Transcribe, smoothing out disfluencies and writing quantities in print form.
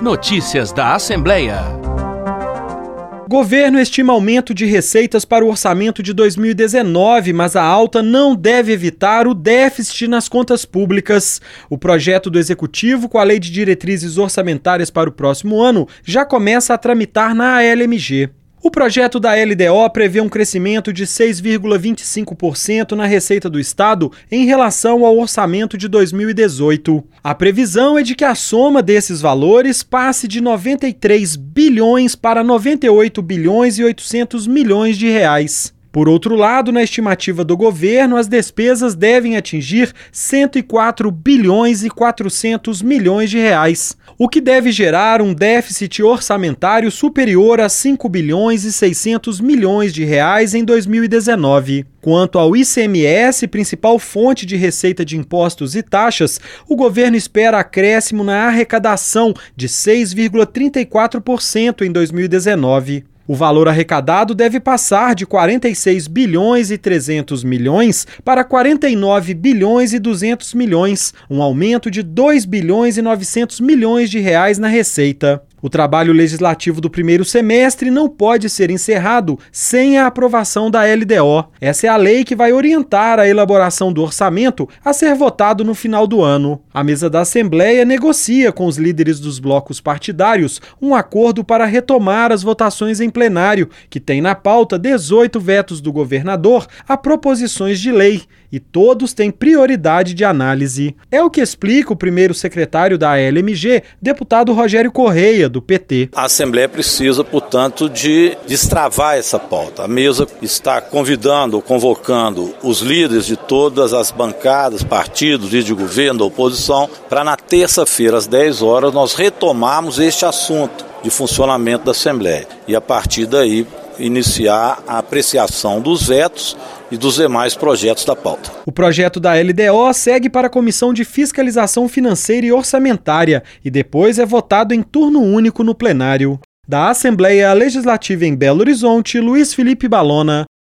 Notícias da Assembleia. Governo estima aumento de receitas para o orçamento de 2019, mas a alta não deve evitar o déficit nas contas públicas. O projeto do Executivo, com a Lei de Diretrizes Orçamentárias para o próximo ano, já começa a tramitar na ALMG. O projeto da LDO prevê um crescimento de 6,25% na receita do Estado em relação ao orçamento de 2018. A previsão é de que a soma desses valores passe de 93 bilhões para 98 bilhões e 800 milhões de reais. Por outro lado, na estimativa do governo, as despesas devem atingir 104 bilhões e 400 milhões de reais, o que deve gerar um déficit orçamentário superior a 5 bilhões e 600 milhões de reais em 2019. Quanto ao ICMS, principal fonte de receita de impostos e taxas, o governo espera acréscimo na arrecadação de 6,34% em 2019. O valor arrecadado deve passar de 46 bilhões e 300 milhões para 49 bilhões e 200 milhões, um aumento de 2 bilhões e 900 milhões de reais na receita. O trabalho legislativo do primeiro semestre não pode ser encerrado sem a aprovação da LDO. Essa é a lei que vai orientar a elaboração do orçamento a ser votado no final do ano. A mesa da Assembleia negocia com os líderes dos blocos partidários um acordo para retomar as votações em plenário, que tem na pauta 18 vetos do governador a proposições de lei, e todos têm prioridade de análise. É o que explica o primeiro secretário da ALMG, deputado Rogério Correia, do PT. A Assembleia precisa, portanto, de destravar essa pauta. A mesa está convocando os líderes de todas as bancadas, partidos, líderes de governo, da oposição, para na terça-feira, às 10 horas, nós retomarmos este assunto de funcionamento da Assembleia. E a partir daí, iniciar a apreciação dos vetos e dos demais projetos da pauta. O projeto da LDO segue para a Comissão de Fiscalização Financeira e Orçamentária e depois é votado em turno único no plenário. Da Assembleia Legislativa em Belo Horizonte, Luiz Felipe Balona.